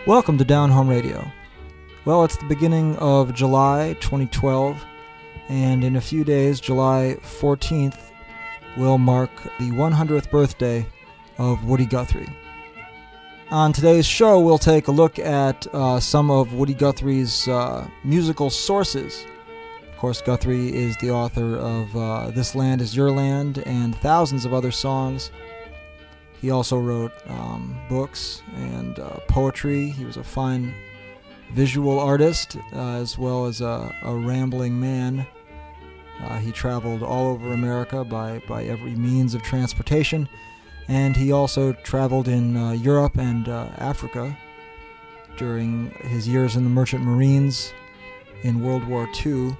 Welcome to Down Home Radio. Well, it's the beginning of July 2012, and in a few days, July 14th, will mark the 100th birthday of Woody Guthrie. On today's show, we'll take a look at some of Woody Guthrie's musical sources. Of course, Guthrie is the author of This Land Is Your Land and thousands of other songs. He also wrote books and poetry. He was a fine visual artist as well as a rambling man. He traveled all over America by every means of transportation, and he also traveled in Europe and Africa during his years in the Merchant Marines in World War II.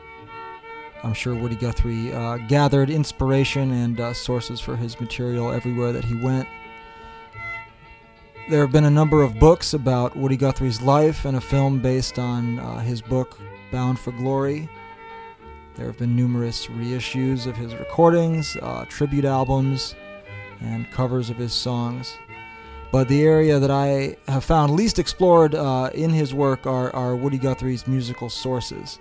I'm sure Woody Guthrie gathered inspiration and sources for his material everywhere that he went. There have been a number of books about Woody Guthrie's life and a film based on his book, Bound for Glory. There have been numerous reissues of his recordings, tribute albums, and covers of his songs. But the area that I have found least explored in his work are Woody Guthrie's musical sources.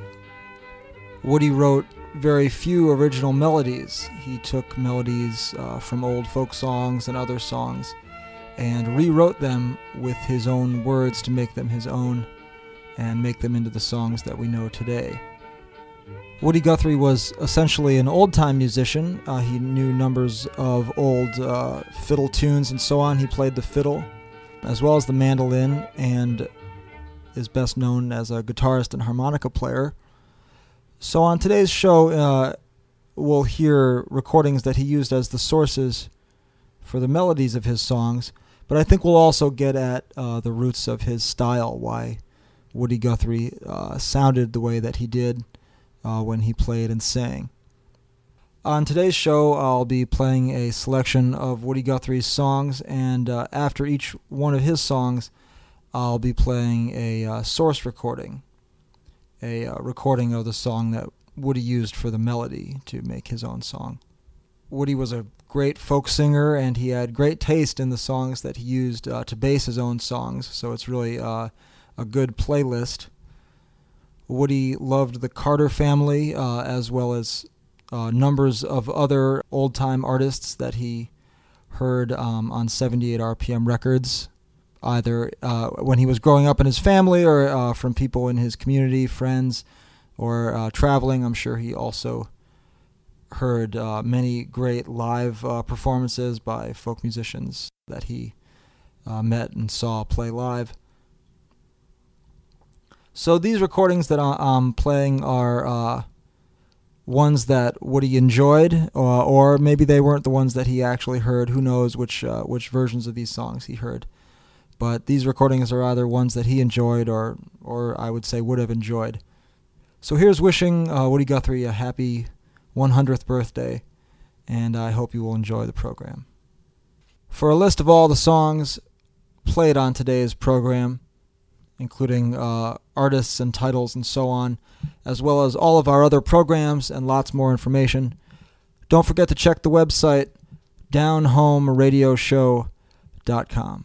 Woody wrote very few original melodies. He took melodies from old folk songs and other songs and rewrote them with his own words to make them his own and make them into the songs that we know today. Woody Guthrie was essentially an old-time musician. He knew numbers of old fiddle tunes and so on. He played the fiddle as well as the mandolin and is best known as a guitarist and harmonica player. So on today's show, we'll hear recordings that he used as the sources for the melodies of his songs, but I think we'll also get at the roots of his style, why Woody Guthrie sounded the way that he did when he played and sang. On today's show, I'll be playing a selection of Woody Guthrie's songs, and after each one of his songs, I'll be playing a source recording. A recording of the song that Woody used for the melody to make his own song. Woody was a great folk singer, and he had great taste in the songs that he used to base his own songs, so it's really a good playlist. Woody loved the Carter family as well as numbers of other old-time artists that he heard on 78 RPM records, either when he was growing up in his family or from people in his community, friends, or traveling. I'm sure he also heard many great live performances by folk musicians that he met and saw play live. So these recordings that I'm playing are ones that Woody enjoyed, or maybe they weren't the ones that he actually heard. Who knows which versions of these songs he heard. But these recordings are either ones that he enjoyed or I would say would have enjoyed. So here's wishing Woody Guthrie a happy 100th birthday, and I hope you will enjoy the program. For a list of all the songs played on today's program, including artists and titles and so on, as well as all of our other programs and lots more information, don't forget to check the website downhomeradioshow.com.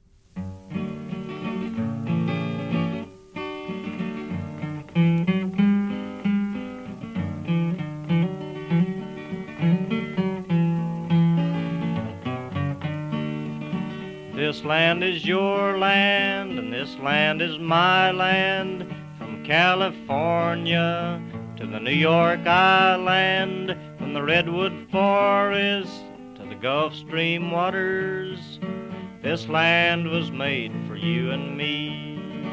This land is your land, and this land is my land, from California to the New York Island, from the Redwood Forest to the Gulf Stream waters. This land was made for you and me.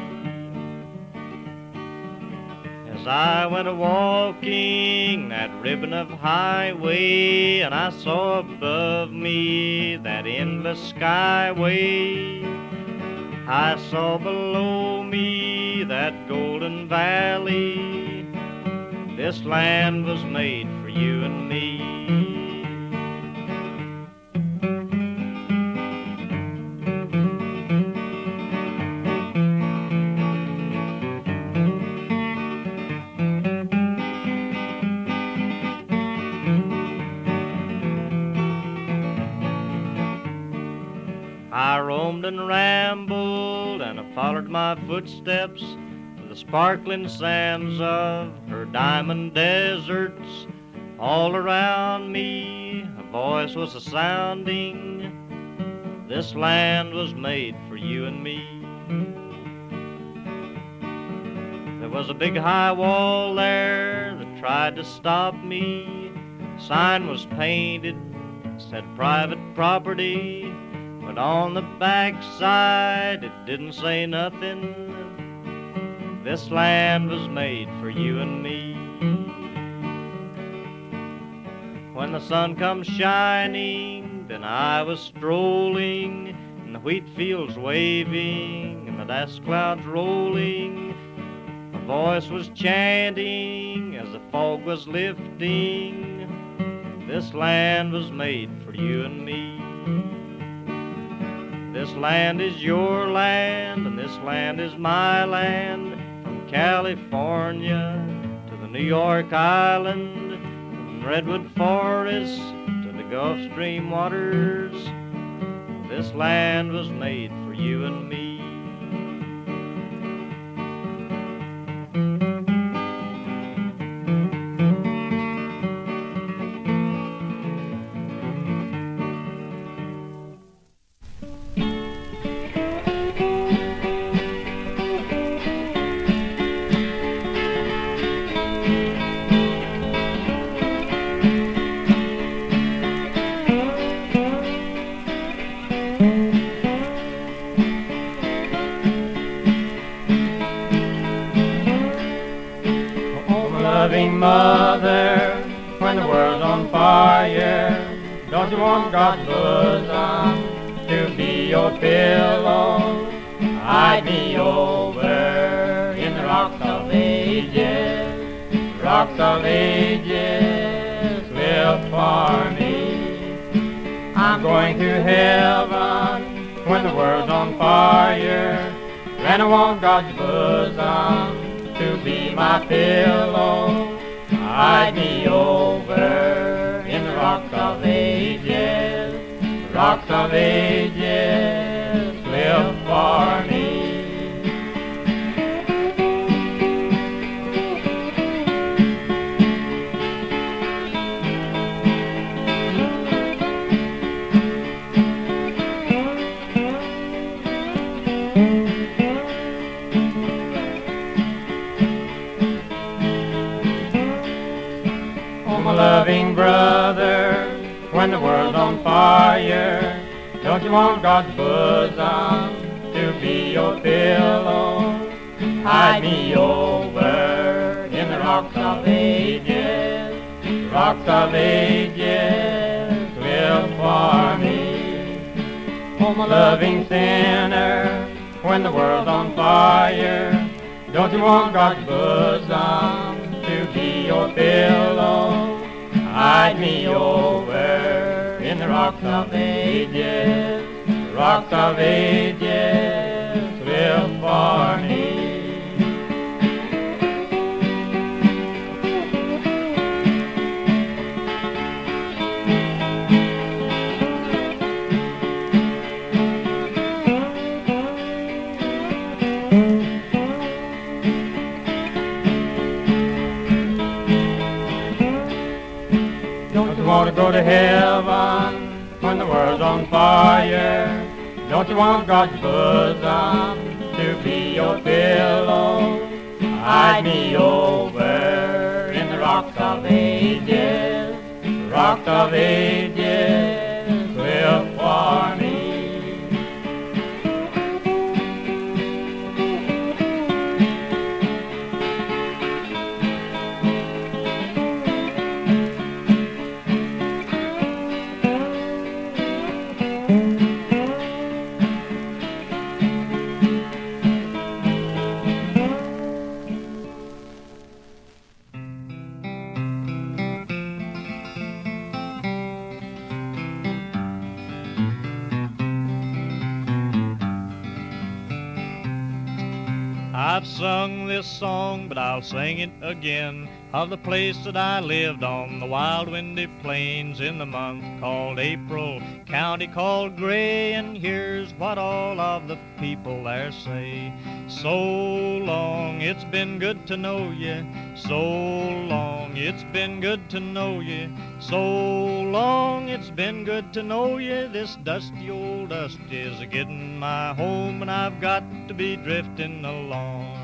As I went a-walking that ribbon of highway, and I saw above me that endless skyway, I saw below me that golden valley. This land was made for you and me. I roamed and rambled my footsteps to the sparkling sands of her diamond deserts. All around me a voice was a-sounding, this land was made for you and me. There was a big high wall there that tried to stop me. Sign was painted, said private property, but on the backside it didn't say nothing. This land was made for you and me. When the sun comes shining, then I was strolling, and the wheat fields waving, and the dust clouds rolling. My voice was chanting as the fog was lifting. This land was made for you and me. This land is your land, and this land is my land. From California to the New York Island, from Redwood Forest to the Gulf Stream waters, this land was made for you and me. Loving mother, when the world's on fire, don't you want God's bosom to be your pillow? Hide me over in the rocks of ages, live for me. I'm going to heaven when the world's on fire, and I want God's bosom to be my pillow. Hide me over in the rocks of ages, live for me. My loving brother, when the world's on fire, don't you want God's bosom to be your pillow? Hide me over in the rocks of ages, live for me. Oh, my loving sinner, when the world's on fire, don't you want God's bosom to be your pillow? Hide me over in the rocks of ages, live for me. Don't you want to go to heaven when the world's on fire? Don't you want God's bosom to be your pillow? Hide me over in the rocks of ages, live for me. sung this song, but I'll sing it again, of the place that I lived on the wild windy plains in the month called April, county called Gray, and here's what all of the people there say. So long, it's been good to know ye. So long, it's been good to know ye. So long, it's been good to know ye. This dusty old dust is a-getting my home, and I've got to be drifting along.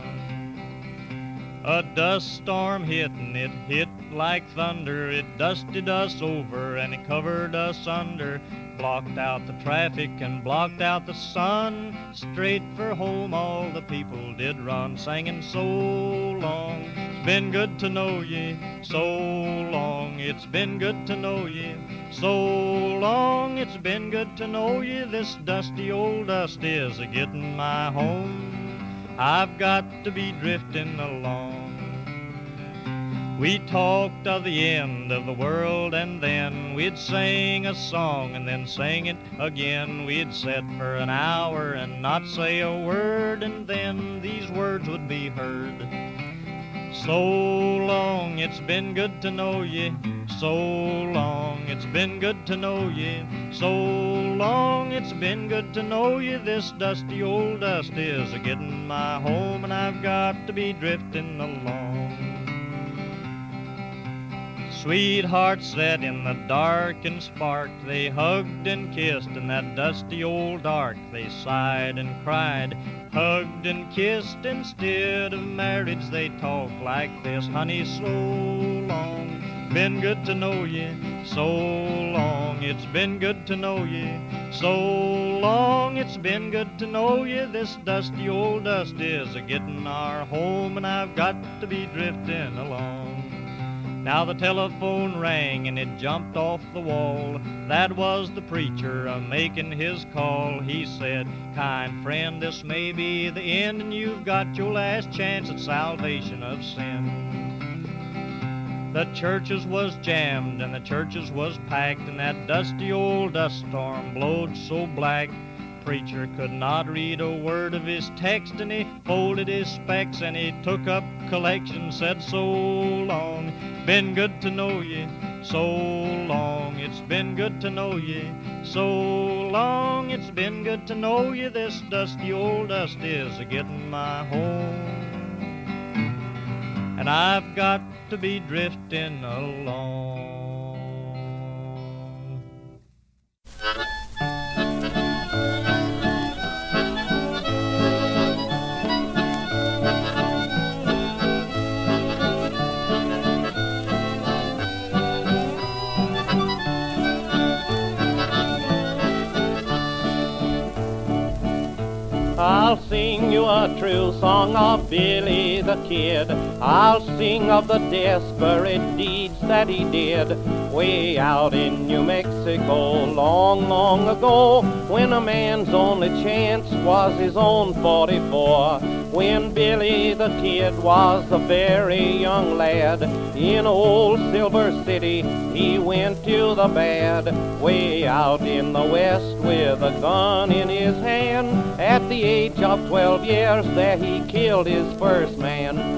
A dust storm hit, and it hit like thunder. It dusted us over and it covered us under, blocked out the traffic and blocked out the sun. Straight for home all the people did run, singing so long, it's been good to know ye. So long, it's been good to know ye. So long, it's been good to know ye. This dusty old dust is a-getting my home. I've got to be drifting along. We talked of the end of the world, and then we'd sing a song and then sing it again. We'd sit for an hour and not say a word, and then these words would be heard. So long, it's been good to know ye. So long, it's been good to know ye. So long, it's been good to know ye. This dusty old dust is a-getting my home, and I've got to be drifting along. Sweethearts sat in the dark and sparked. They hugged and kissed in that dusty old dark. They sighed and cried, hugged and kissed. Instead of marriage they talk like this. Honey, so long, been good to know ye. So long, it's been good to know ye. So long, it's been good to know ye. This dusty old dust is a-getting our home, and I've got to be drifting along. Now the telephone rang and it jumped off the wall. That was the preacher a-making his call. He said, kind friend, this may be the end, and you've got your last chance at salvation of sin. The churches was jammed and the churches was packed, and that dusty old dust storm blowed so black. Preacher could not read a word of his text, and he folded his specs and he took up collection, said so long, been good to know ye. So long, it's been good to know ye. So long, it's been good to know ye. This dusty old dust is a-getting my home, and I've got to be drifting along. I'll sing you a true song of Billy the Kid. I'll sing of the desperate deeds that he did way out in New Mexico long, long ago, when a man's only chance was his own 44. When Billy the Kid was a very young lad, in old Silver City he went to the bad, way out in the west with a gun in his hand. At the age of 12 years there he killed his first man.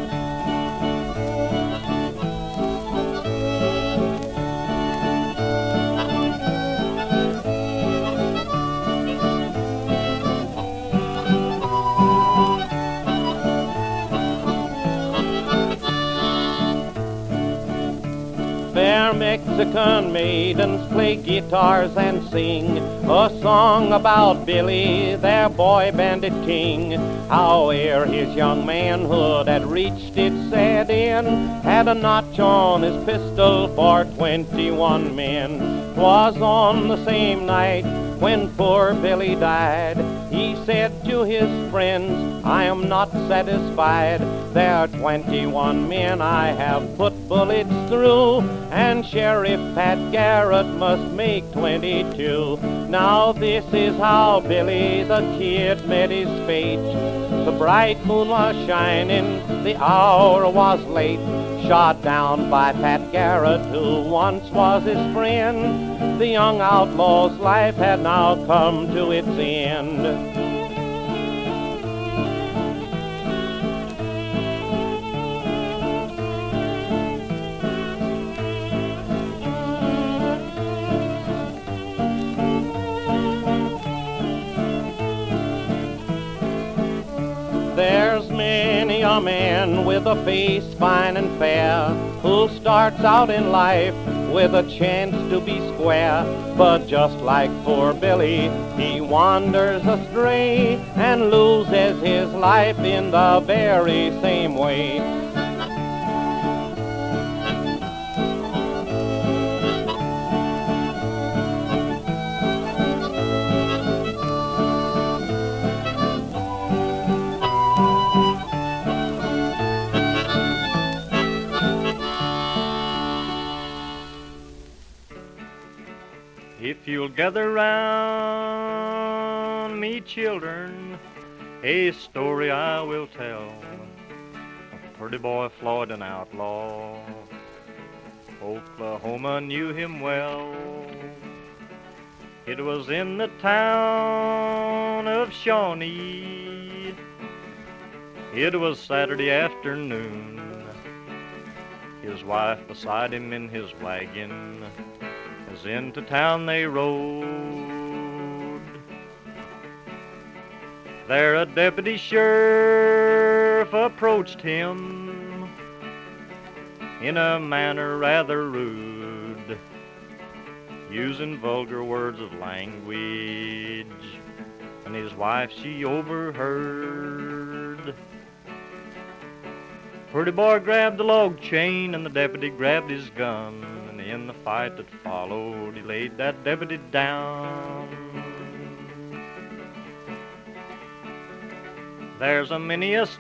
Fair Mexican maidens play guitars and sing a song about Billy, their boy bandit king. How ere his young manhood had reached its sad end, had a notch on his pistol for 21 men. 'Twas on the same night when poor Billy died. He said to his friends, I am not satisfied. There are 21 men I have put bullets through, and Sheriff Pat Garrett must make 22. Now this is how Billy the Kid met his fate. The bright moon was shining, the hour was late. Shot down by Pat Garrett, who once was his friend. The young outlaw's life had now come to its end. There's many a man with a face fine and fair who starts out in life with a chance to be square. But just like poor Billy, he wanders astray and loses his life in the very same way. If you'll gather round me, children, a story I will tell. A pretty boy Floyd, an outlaw. Oklahoma knew him well. It was in the town of Shawnee. It was Saturday afternoon. His wife beside him in his wagon. As into town they rode. There a deputy sheriff approached him in a manner rather rude, using vulgar words of language, and his wife she overheard. Pretty boy grabbed the log chain and the deputy grabbed his gun. In the fight that followed, he laid that deputy down. There's a many a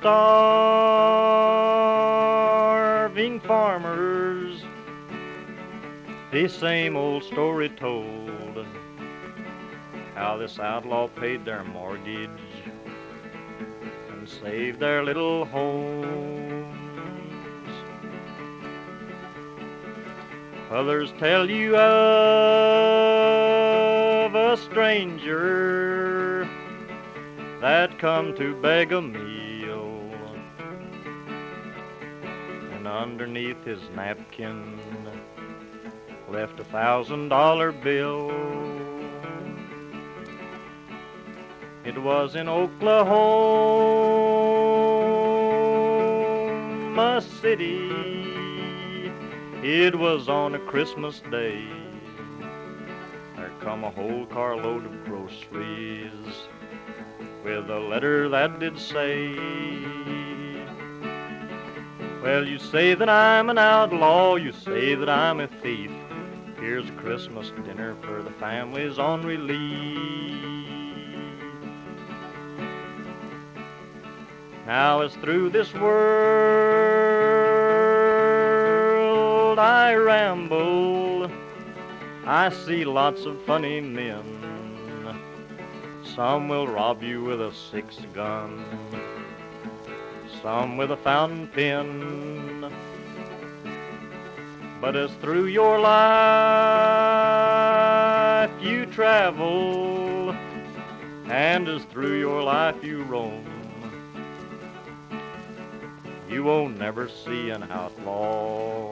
starving farmers, the same old story told, how this outlaw paid their mortgage and saved their little homes. Others tell you of a stranger that come to beg a meal, and underneath his napkin left $1,000 bill. It was in Oklahoma City. It was on a Christmas day. There come a whole carload of groceries with a letter that did say, well, you say that I'm an outlaw, you say that I'm a thief. Here's a Christmas dinner for the families on relief. Now as through this world I ramble, I see lots of funny men. Some will rob you with a 6-gun, some with a fountain pen. But as through your life you travel, and as through your life you roam, you won't never see an outlaw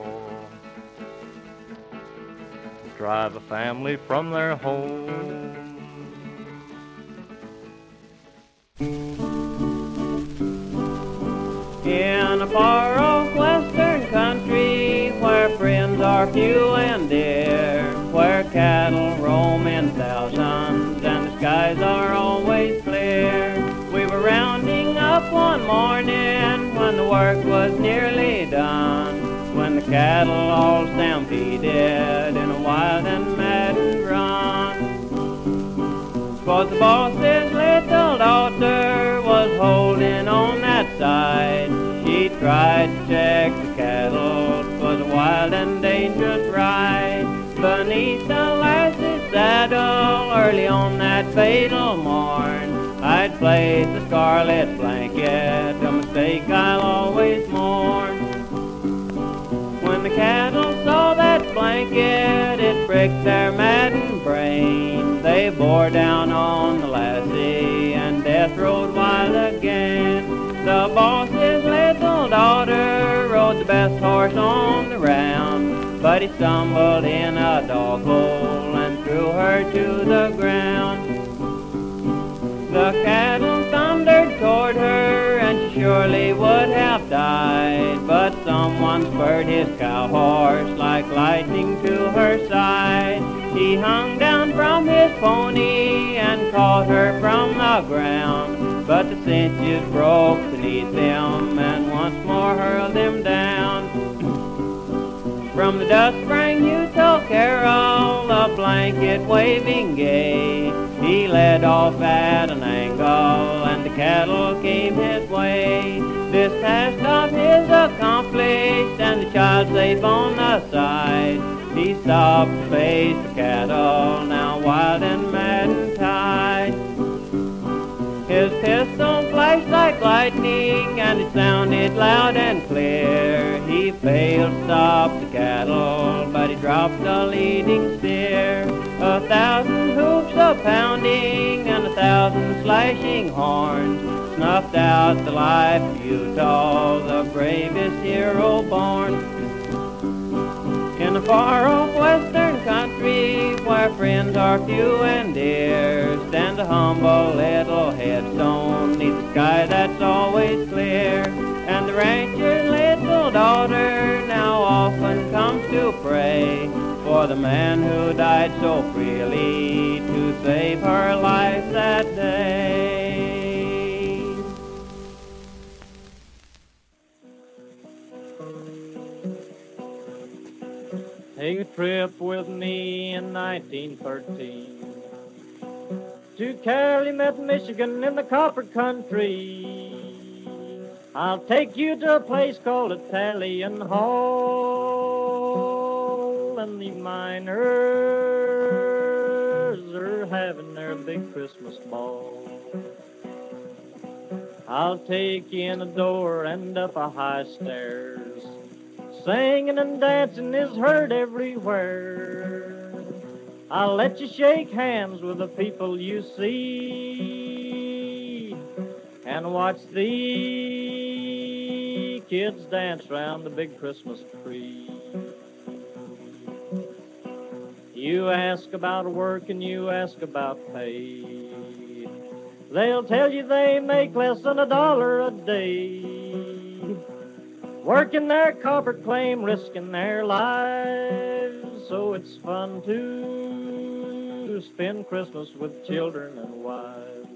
drive a family from their home. In a far-off western country, where friends are few and dear, where cattle roam in thousands and the skies are always clear, we were rounding up one morning when the work was nearly done, when the cattle all stampeded in a wild and maddened run. 'Twas the boss's little daughter was holding on that side. She tried to check the cattle, 'twas a wild and dangerous ride. Beneath the lass's saddle, early on that fatal morn, I'd placed the scarlet blanket, a mistake I'll always mourn. When the cattle saw that blanket, it pricked their maddened brain. They bore down on the lassie, and death rode wild again. The boss's little daughter rode the best horse on the round, but he stumbled in a dog hole and threw her to the ground. The cattle thundered toward her, and she surely would have died, but someone spurred his cow horse like lightning to her side. He hung down from his pony and caught her from the ground, but the cinches broke beneath him and once more hurled him down. From the dust sprang Utah Carroll, a blanket waving gay. He led off at an angle, and the cattle came his way. This task of his accomplished, and the child safe on the side, he stopped to face the cattle, now wild and mad and tied. His pistol flashed like lightning, and it sounded loud and clear. He failed to stop the cattle, but he dropped the leading steer. 1,000 hoofs a-pounding and 1,000 slashing horns snuffed out the life of Utah, the bravest hero born. In a far-off western country where friends are few and dear, stands a humble little headstone neath the sky that's always clear. And the rancher's little daughter now often comes to pray for the man who died so freely to save her life that day. Take a trip with me in 1913 to Calumet, Michigan in the copper country. I'll take you to a place called Italian Hall, and the miners are having their big Christmas ball. I'll take you in a door and up a high stairs. Singing and dancing is heard everywhere. I'll let you shake hands with the people you see and watch the kids dance round the big Christmas tree. You ask about work and you ask about pay. They'll tell you they make less than $1 a day. Working their copper claim, risking their lives, so it's fun to spend Christmas with children and wives.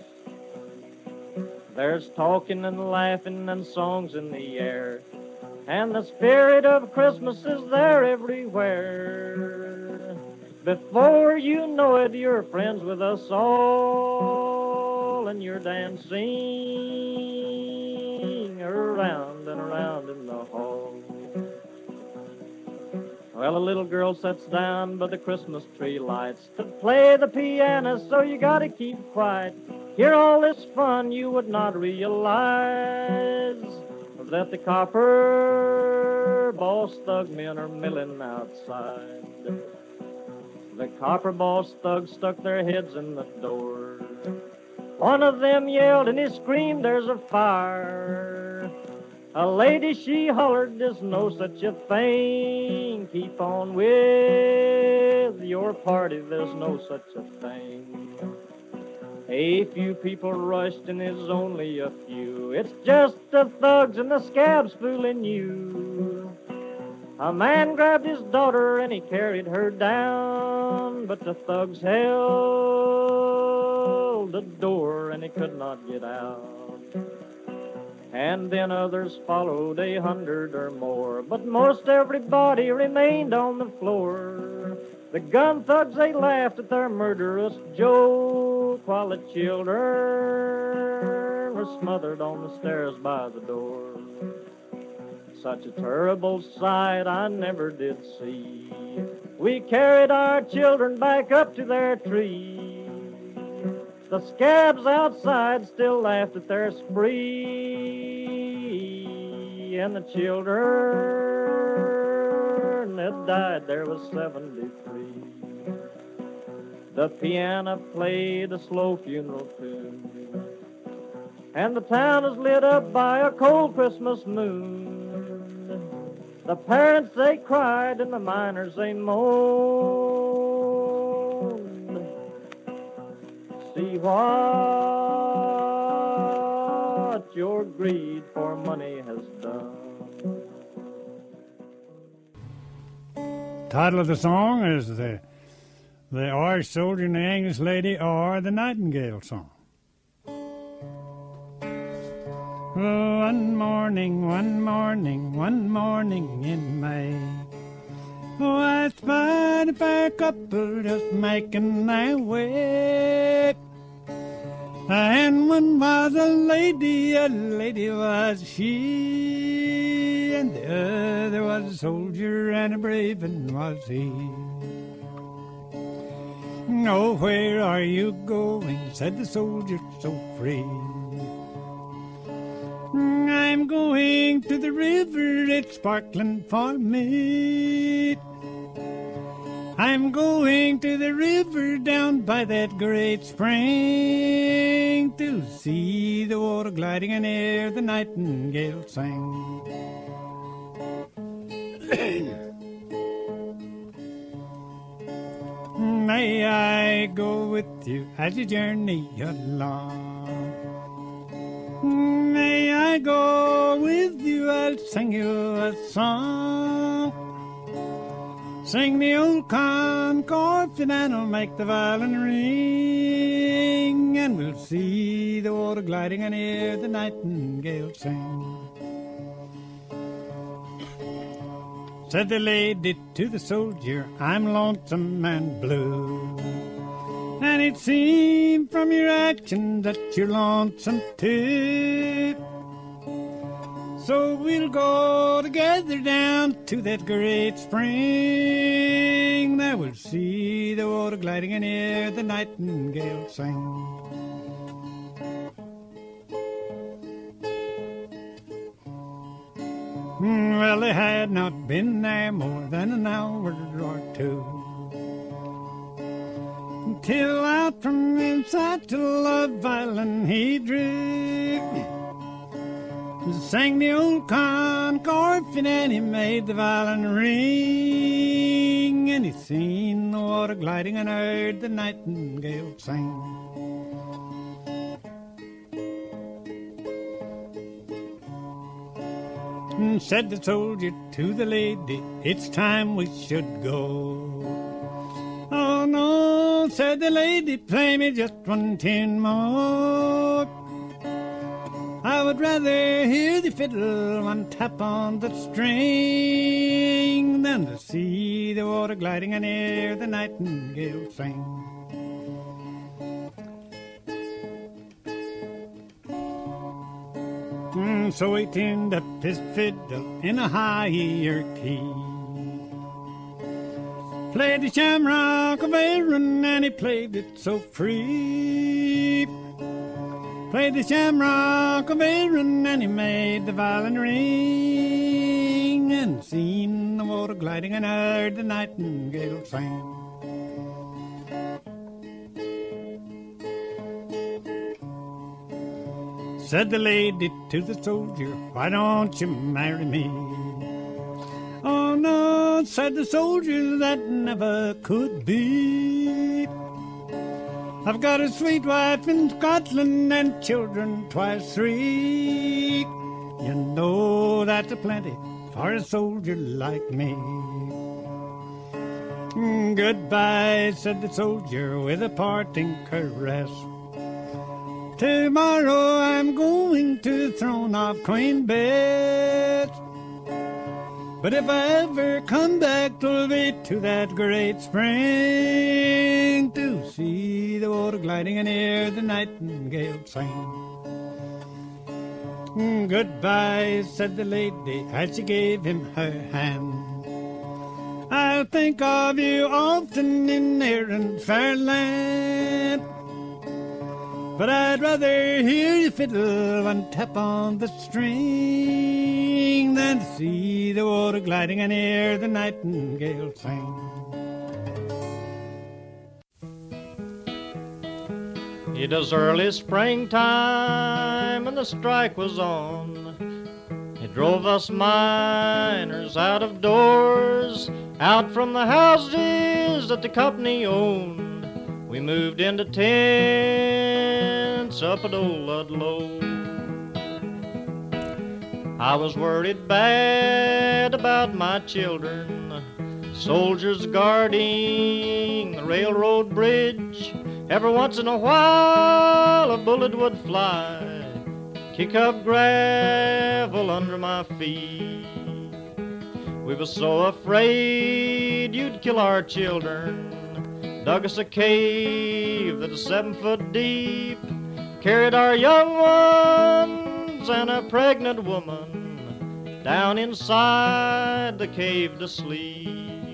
There's talking and laughing and songs in the air, and the spirit of Christmas is there everywhere. Before you know it, you're friends with us all, and you're dancing around and around in the hall. Well, a little girl sits down by the Christmas tree lights to play the piano, so you gotta keep quiet. Hear all this fun, you would not realize that the copper boss thug men are milling outside. The copper boss thugs stuck their heads in the door. One of them yelled and he screamed, "There's a fire." A lady, she hollered, "There's no such a thing. Keep on with your party, there's no such a thing." A few people rushed and it's only a few. It's just the thugs and the scabs fooling you. A man grabbed his daughter and he carried her down, but the thugs held the door and he could not get out. And then others followed, 100 or more, but most everybody remained on the floor. The gun thugs, they laughed at their murderous joke, while the children were smothered on the stairs by the door. Such a terrible sight I never did see. We carried our children back up to their tree. The scabs outside still laughed at their spree, and the children that died there was 73. The piano played a slow funeral tune, and the town is lit up by a cold Christmas moon. The parents, they cried, and the miners, they moaned. See what what your greed for money has done. Title of the song is the Irish Soldier and the English Lady, or the Nightingale Song. One morning in May, I spied a fair couple just making their way. And one was a lady was she, and the other was a soldier, and a brave one was he. Oh, where are you going? Said the soldier so free. I'm going to the river, it's sparkling for me. I'm going to the river down by that great spring to see the water gliding and hear the nightingale sing. May I go with you as you journey along? May I go with you, I'll sing you a song. Sing the old Concord and I'll make the violin ring, and we'll see the water gliding and hear the nightingale sing. Said the lady to the soldier, I'm lonesome and blue, and it seemed from your action that you're lonesome too. So we'll go together down to that great spring. There we'll see the water gliding and hear the nightingale sing. Well, they had not been there more than an hour or two, till out from inside to Love Island he drew. Sang the old Concord and he made the violin ring, and he seen the water gliding and heard the nightingale sing. And said the soldier to the lady, it's time we should go. Oh no, said the lady, play me just one tune more. I would rather hear the fiddle one tap on the string than to see the water gliding and hear the nightingale sing. So he tuned up his fiddle in a higher key, played the Shamrock of Erin, and he played it so free. Played the Shamrock of Erin, and he made the violin ring, and seen the water gliding and heard the nightingale sing. Said the lady to the soldier, why don't you marry me? Oh no, said the soldier, that never could be. I've got a sweet wife in Scotland and children twice three. You know that's a plenty for a soldier like me. Goodbye, said the soldier with a parting caress. Tomorrow I'm going to the throne of Queen Bess. But if I ever come back, 'twill be to that great spring to see the water gliding and hear the nightingale sing. Goodbye, said the lady as she gave him her hand. I'll think of you often in Erin fair land, but I'd rather hear you fiddle and tap on the string than see the water gliding and hear the nightingale sing. It was early springtime and the strike was on. It drove us miners out of doors, out from the houses that the company owned. We moved into tents up at old Ludlow. I was worried bad about my children, soldiers guarding the railroad bridge. Every once in a while a bullet would fly, kick up gravel under my feet. We were so afraid you'd kill our children, dug us a cave that was 7 foot deep, carried our young ones and a pregnant woman down inside the cave to sleep.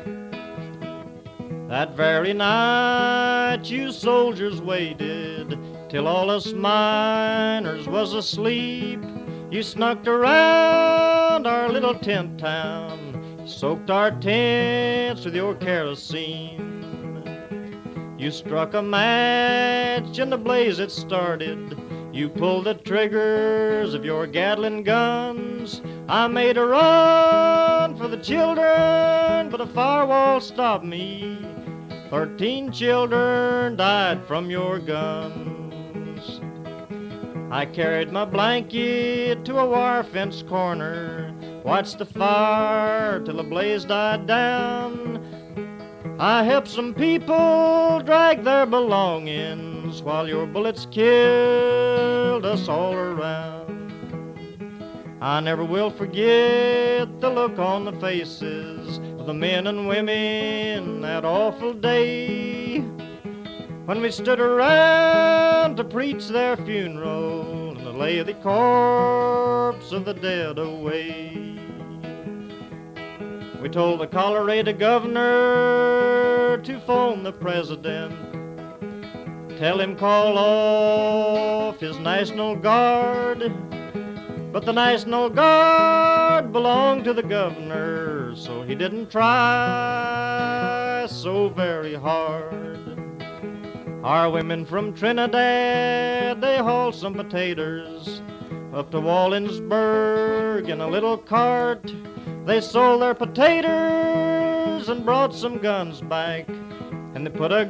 That very night you soldiers waited till all us miners was asleep. You snuck around our little tent town, soaked our tents with your kerosene. You struck a match and the blaze it started. You pulled the triggers of your Gatling guns. I made a run for the children, but a firewall stopped me. 13 children died from your guns. I carried my blanket to a wire fence corner, watched the fire till the blaze died down. I helped some people drag their belongings while your bullets killed us all around. I never will forget the look on the faces of the men and women that awful day when we stood around to preach their funeral and lay the corpse of the dead away. We told the Colorado governor to phone the president, tell him call off his National Guard. But the National Guard belonged to the governor, so he didn't try so very hard. Our women from Trinidad, they hauled some potatoes up to Wallensburg in a little cart. They sold their potatoes and brought some guns back, and they put a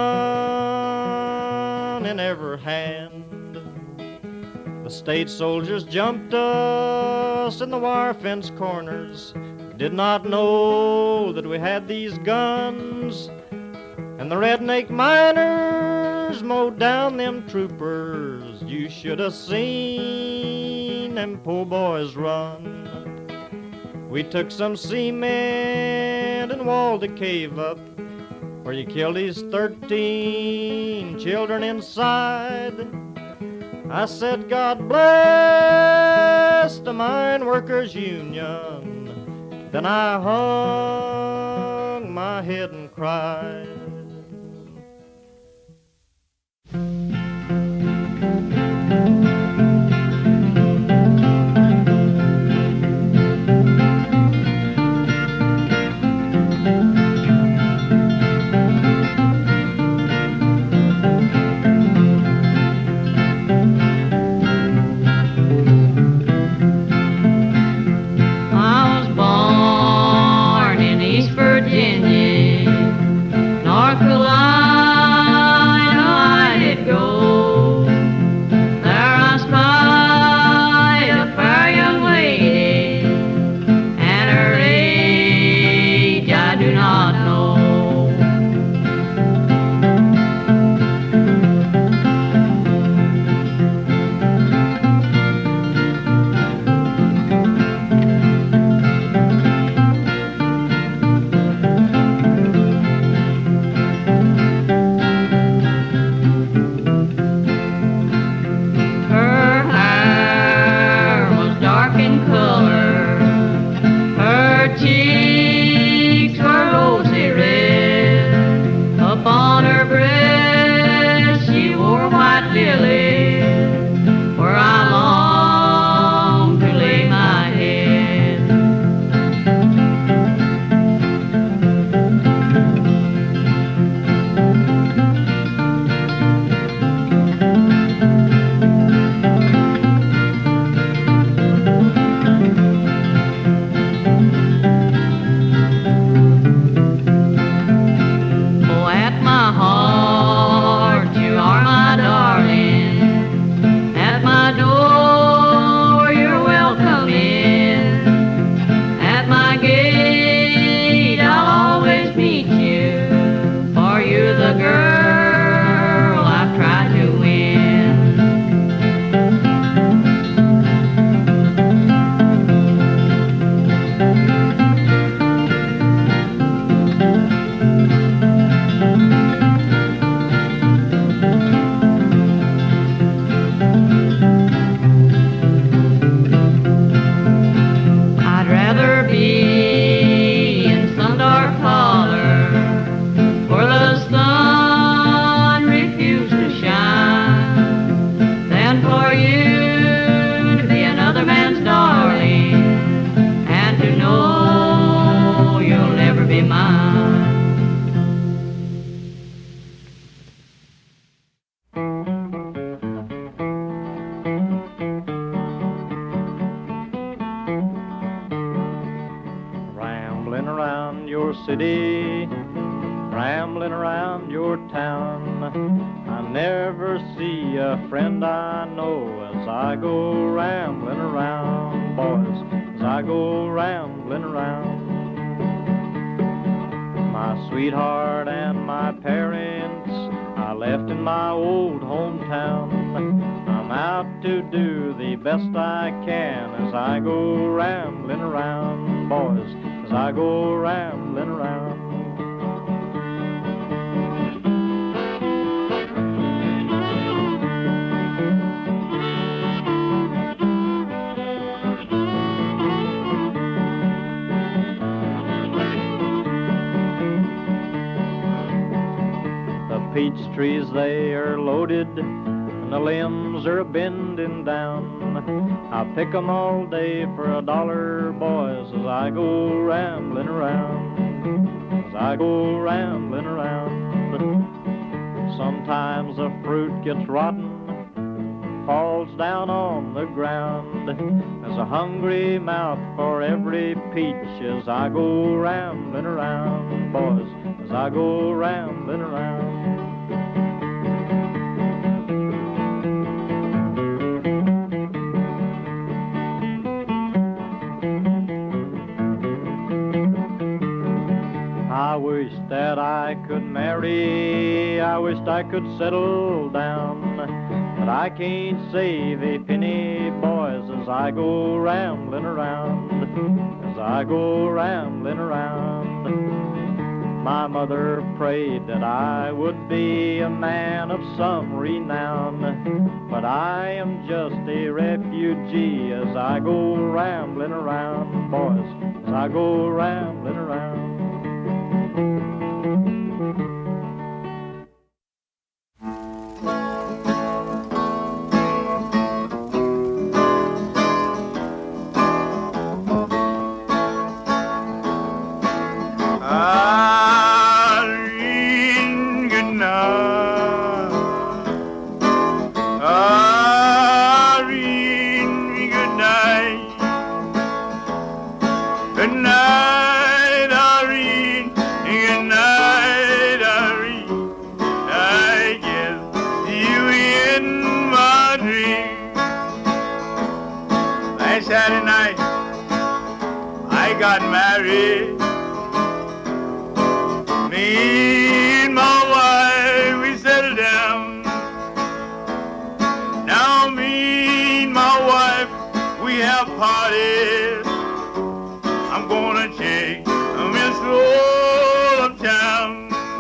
gun in every hand. The state soldiers jumped us in the wire fence corners, did not know that we had these guns, and the redneck miners mowed down them troopers. You should have seen them poor boys run. We took some cement and walled the cave up where you killed these 13 children inside. I said, God bless the Mine Workers Union. Then I hung my head and cried. your city, rambling around your town. I never see a friend I know as I go rambling around, boys, as I go rambling around. My sweetheart and my parents I left in my old hometown. I'm out to do the best I can as I go rambling around, boys, as I go rambling around. Peach trees, they are loaded, and the limbs are bending down. I pick 'em all day for $1, boys, as I go rambling around, as I go rambling around. Sometimes the fruit gets rotten, falls down on the ground. There's a hungry mouth for every peach as I go rambling around, boys, as I go rambling around. I wish that I could marry, I wished I could settle down, but I can't save a penny, boys, as I go rambling around, as I go rambling around. My mother prayed that I would be a man of some renown, but I am just a refugee as I go rambling around, boys, as I go rambling around. Saturday night, I got married. Me and my wife, we settled down. Now me and my wife, we have parties. I'm gonna take Miss Roll uptown.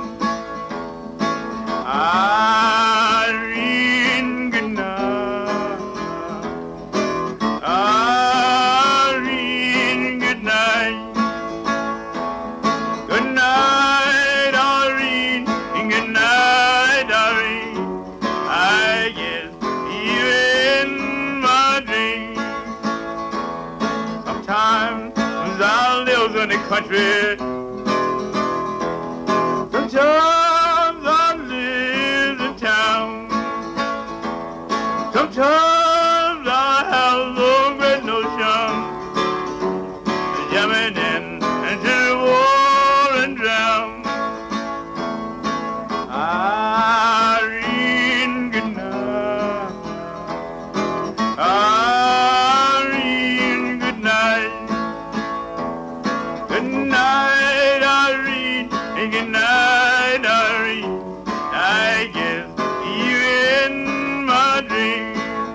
Irene, good night. Irene, good night. Good night, Irene, and good night, Irene. I guess you're in my dreams. Sometimes I live in the country. Sometimes I live in town. Sometimes I have a great notion of jumping in into the water and drown. Irene, good night. Irene, good night. Good night, Irene, and good night, Irene. I guess you're in my dreams.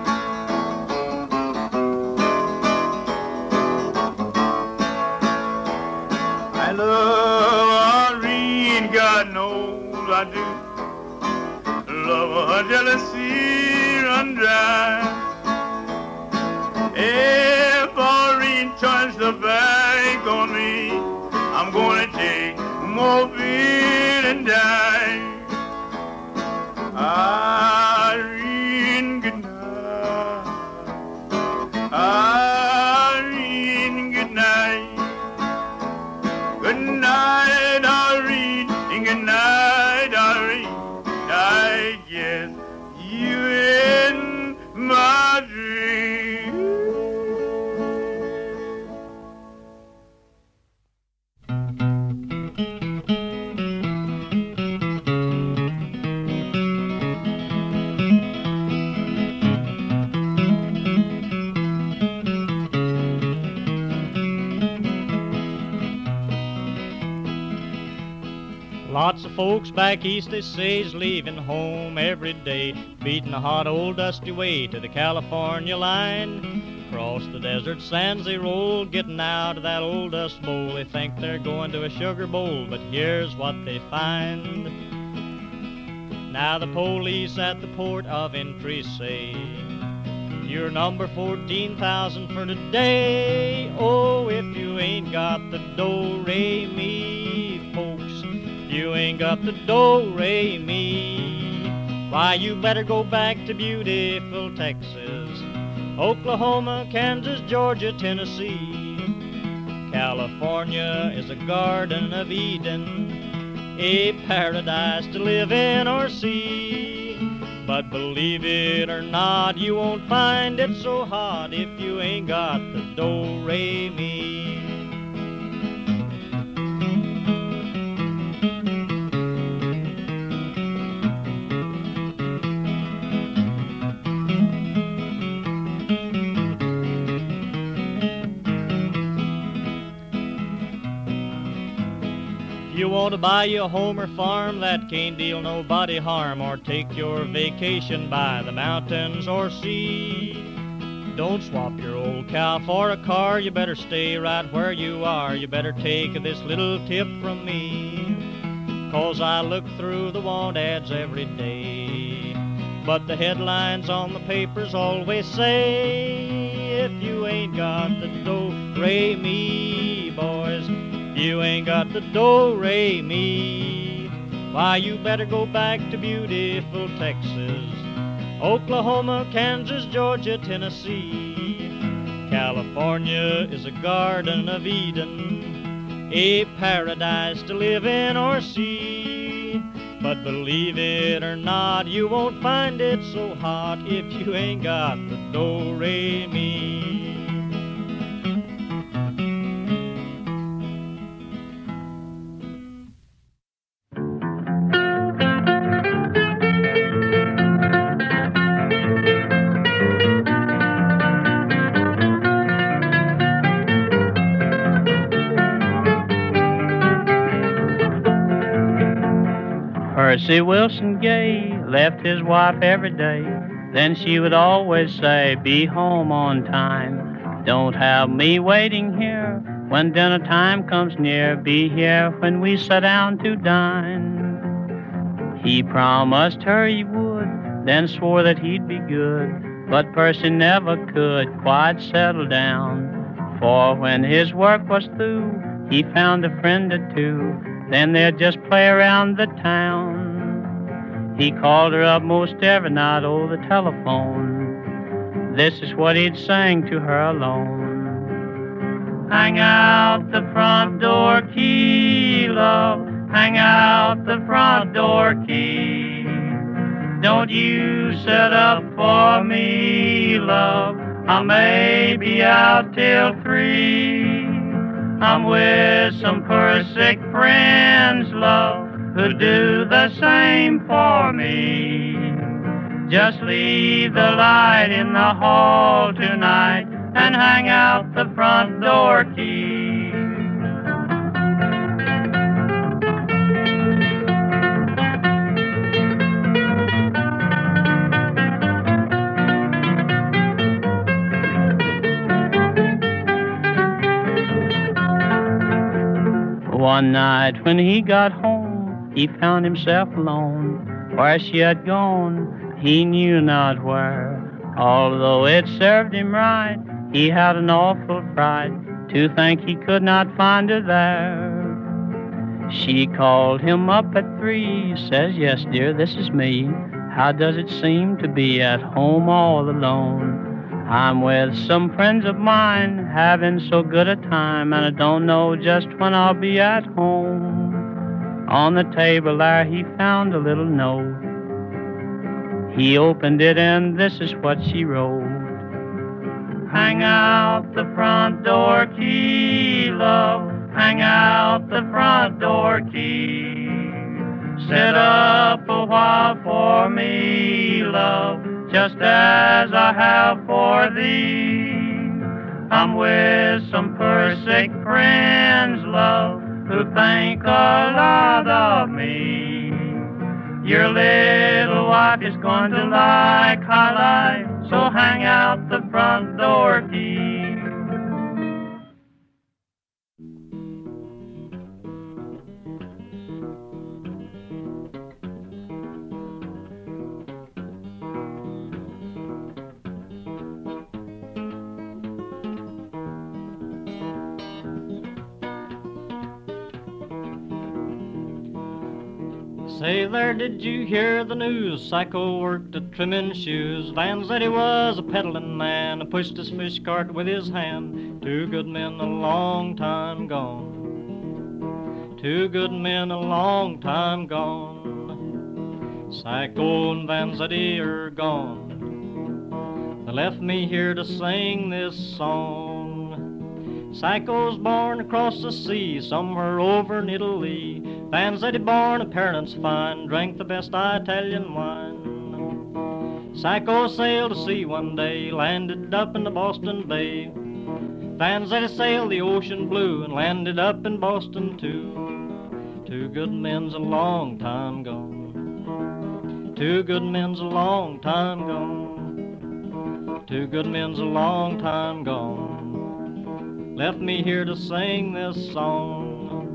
I love Irene, God knows I do. Love her jealousy run dry. If Irene turns the back on me, I'm gonna take morphine and die. Irene, good night. Irene, good night. Good night, Irene, and good night, Irene. I guess Lots of folks back east, they say, is leaving home every day, beating a hot old dusty way to the California line. Across the desert sands they roll, getting out of that old dust bowl. They think they're going to a sugar bowl, but here's what they find. Now the police at the port of entry say, you're number 14,000 for today. Oh, if you ain't got the do-re-mi, folks, you ain't got the do-re-mi, why, you better go back to beautiful Texas, Oklahoma, Kansas, Georgia, Tennessee. California is a garden of Eden, a paradise to live in or see. But believe it or not, you won't find it so hot if you ain't got the do-re-mi. You want to buy you a home or farm that can't deal nobody harm, or take your vacation by the mountains or sea. Don't swap your old cow for a car, you better stay right where you are. You better take this little tip from me, 'cause I look through the want ads every day, but the headlines on the papers always say, if you ain't got the do-re-mi, boys, you ain't got the do-re-mi, why, you better go back to beautiful Texas, Oklahoma, Kansas, Georgia, Tennessee. California is a garden of Eden, a paradise to live in or see. But believe it or not, you won't find it so hot if you ain't got the do-re-mi. Percy Wilson Gay left his wife every day. Then she would always say, be home on time. Don't have me waiting here when dinner time comes near. Be here when we sit down to dine. He promised her he would, then swore that he'd be good. But Percy never could quite settle down. For when his work was through, he found a friend or two. Then they'd just play around the town. He called her up most every night over the telephone. This is what he'd sing to her alone. Hang out the front door key, love. Hang out the front door key. Don't you sit up for me, love. I may be out till 3. I'm with some poor sick friends, love, who do the same for me. Just leave the light in the hall tonight and hang out the front door key. One night when he got home, he found himself alone. Where she had gone, he knew not where. Although it served him right, he had an awful fright to think he could not find her there. She called him up at 3, says, yes, dear, this is me. How does it seem to be at home all alone? I'm with some friends of mine, having so good a time, and I don't know just when I'll be at home. On the table there he found a little note. He opened it and this is what she wrote. Hang out the front door key, love. Hang out the front door key. Sit up a while for me, love, just as I have for thee. I'm with some poor sick friends, love, who think a lot of me. Your little wife is going to like high life, so hang out the front door key. Say there, did you hear the news? Psycho worked at trimming shoes. Vanzetti was a peddling man, who pushed his fish cart with his hand. Two good men a long time gone. Two good men a long time gone. Psycho and Vanzetti are gone. They left me here to sing this song. Psycho's born across the sea, somewhere over in Italy. Vanzetti born of parents fine, drank the best Italian wine. Psycho sailed to sea one day, landed up in the Boston Bay. Vanzetti sailed the ocean blue and landed up in Boston too. Two good men's a long time gone. Two good men's a long time gone. Two good men's a long time gone. Left me here to sing this song.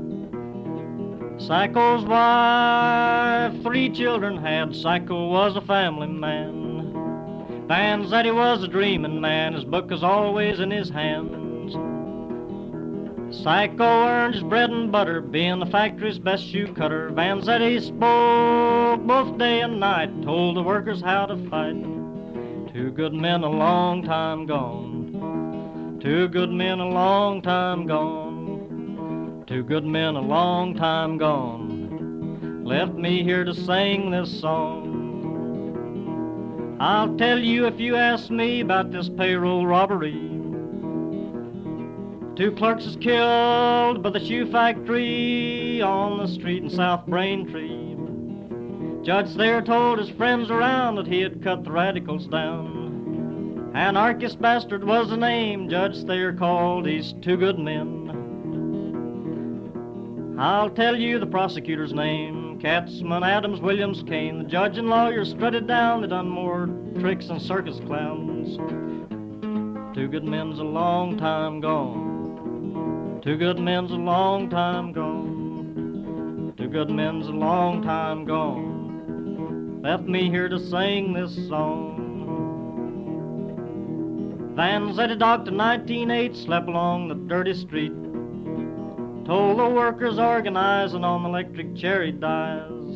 Psycho's wife, 3 children had. Psycho was a family man. Vanzetti was a dreaming man. His book is always in his hands. Psycho earned his bread and butter, being the factory's best shoe cutter. Vanzetti spoke both day and night, told the workers how to fight. Two good men a long time gone. Two good men a long time gone. Two good men a long time gone. Left me here to sing this song. I'll tell you if you ask me about this payroll robbery. 2 clerks is killed by the shoe factory on the street in South Braintree. Judge there told his friends around that he had cut the radicals down. Anarchist bastard was the name Judge Thayer called these 2 good men. I'll tell you the prosecutor's name, Katzman, Adams, Williams, Kane. The judge and lawyer strutted down, they done more tricks than circus clowns. Two good men's a long time gone. Two good men's a long time gone. Two good men's a long time gone. Left me here to sing this song. Vanzetti docked in 1908, slept along the dirty street. Told the workers organizing on the electric cherry dyes.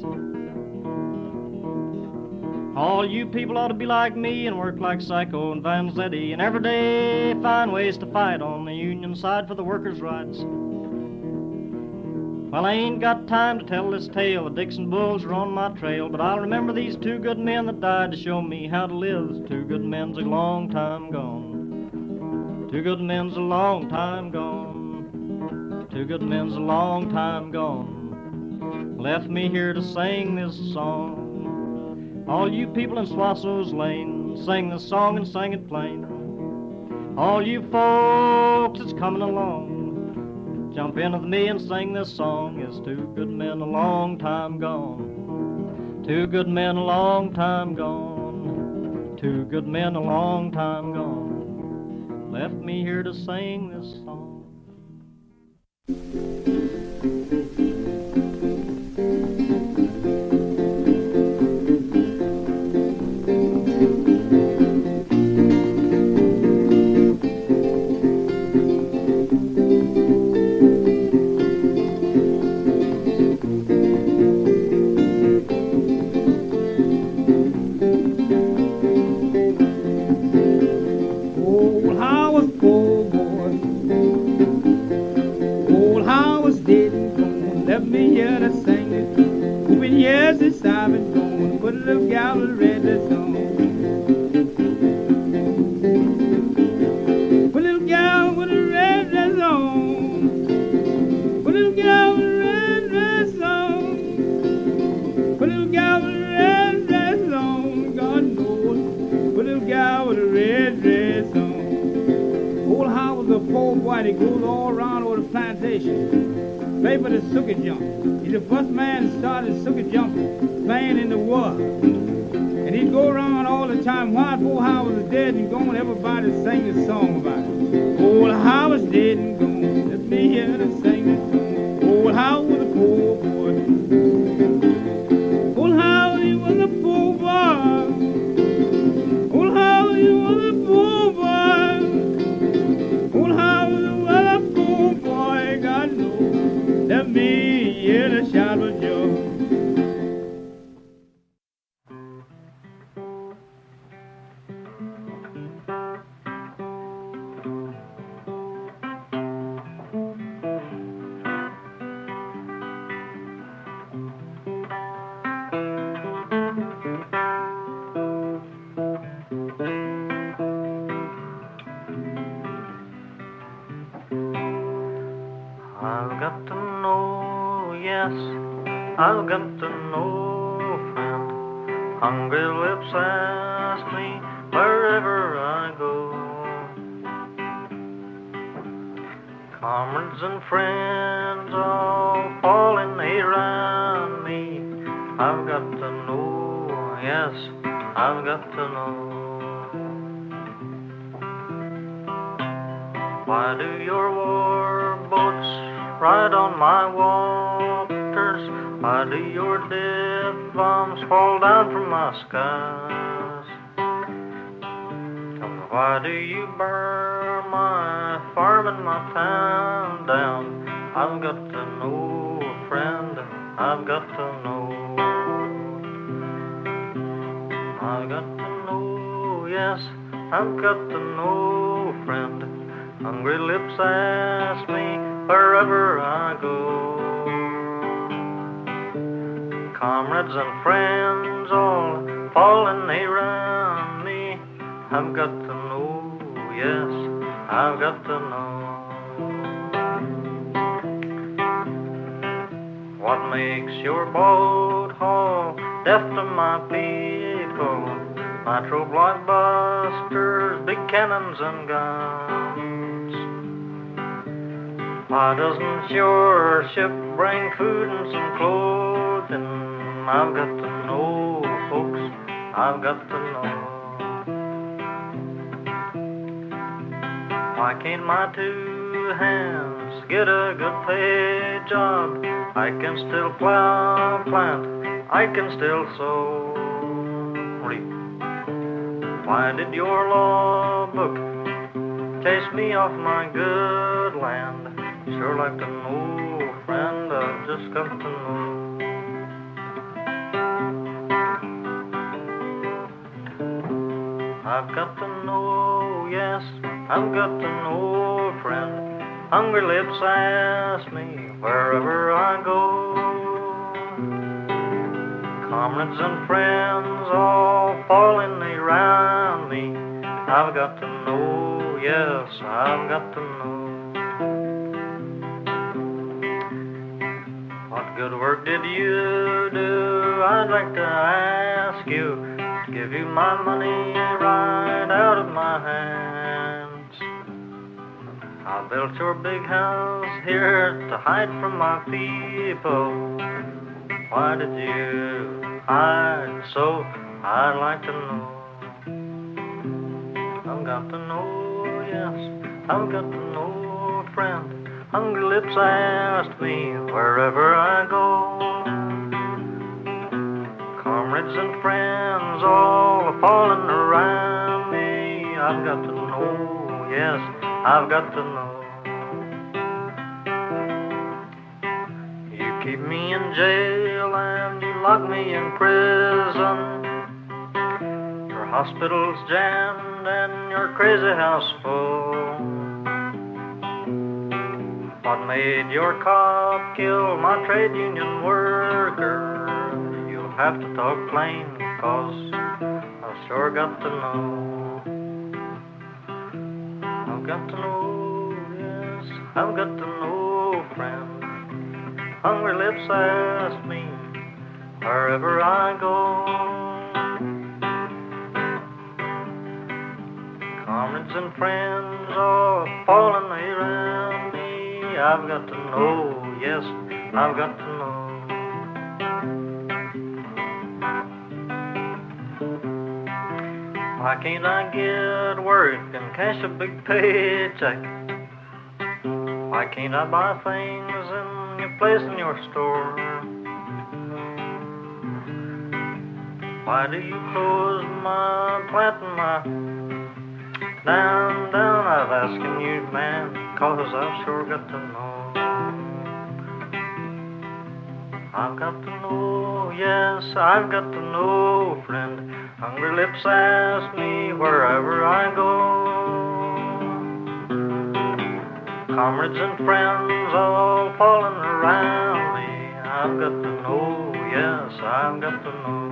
All you people ought to be like me and work like Psycho and Vanzetti, and every day find ways to fight on the union side for the workers' rights. Well, I ain't got time to tell this tale. The Dixon Bulls are on my trail, but I'll remember these 2 good men that died to show me how to live. 2 good men's a long time gone. 2 good men's a long time gone. 2 good men's a long time gone. Left me here to sing this song. All you people in Swasso's Lane, sing this song and sing it plain. All you folks that's coming along, jump in with me and sing this song. It's 2 good men a long time gone. 2 good men a long time gone. 2 good men a long time gone. Left me here to sing this song. The poor old boy that goes all around over the plantation. Play for the sucker jump. He's the first man that started sucker jump playing in the world. And he'd go around all the time while poor Howard was dead and gone. Everybody sang this song about it. Old Howard's dead and gone. Let me hear them sing this song. Old Howard was a poor boy. Old Howard, he was a poor boy. Old Howard, he was a poor boy. Old Howard was a poor boy. God knows. Let me hear the shout of joy. I've got to know, yes, I've got to know, friend. Hungry lips ask me wherever I go. Comrades and friends all falling around me. I've got to know, yes, I've got to know. Why do your war boats ride on my waters? Why do your death bombs fall down from my skies? Tell me, why do you burn my farm and my town down? I've got to know, friend, I've got to know. I've got to know, yes, I've got to know, friend. Hungry lips ask me wherever I go. Comrades and friends all falling around me. I've got to know, yes, I've got to know. What makes your boat haul death to my people? Nitro blockbusters, big cannons and guns. Why doesn't your ship bring food and some clothing? I've got to know, folks, I've got to know. Why can't my two hands get a good paid job? I can still plow, plant, I can still sow, reap. Why did your law book chase me off my good land? Sure like to know, friend, I've just got to know. I've got to know, yes, I've got to know, friend. Hungry lips ask me wherever I go. Comrades and friends all falling around me. I've got to know, yes, I've got to know. What good work did you do? I'd like to ask you. Give you my money right out of my hands. I built your big house here to hide from my people. Why did you hide so? I'd like to know. I've got to know, yes, I've got to know, friend. Hungry lips asked me wherever I go. Comrades and friends all are falling around me. I've got to know, yes, I've got to know. You keep me in jail and you lock me in prison. Your hospital's jammed and your crazy house full. What made your cop kill my trade union worker? Have to talk plain, cause I've sure got to know. I've got to know, yes, I've got to know, friend. Hungry lips ask me wherever I go. Comrades and friends all falling around me. I've got to know, yes, I've got to know. Why can't I get work and cash a big paycheck? Why can't I buy things in your place in your store? Why do you close my plant and my down? I've asking you, man, 'cause I've sure got to know. I've got to know, yes, I've got to know, friend. Hungry lips ask me wherever I go. Comrades and friends all falling around me. I've got to know, yes, I've got to know.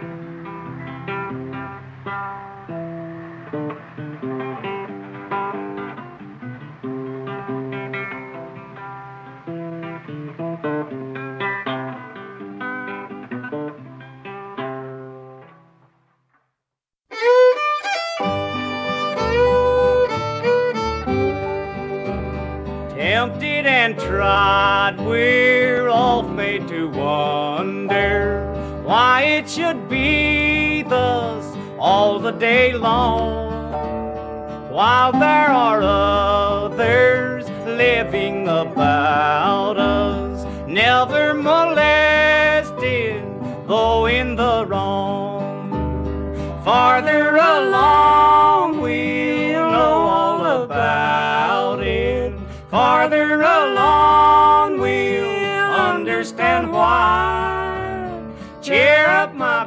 Tempted and tried, we're oft made to wonder why it should be thus all the day long, while there are others living about us, never molested, though in the wrong. Farther along, we'll know all about it. Farther along, we'll understand why. Cheer up, my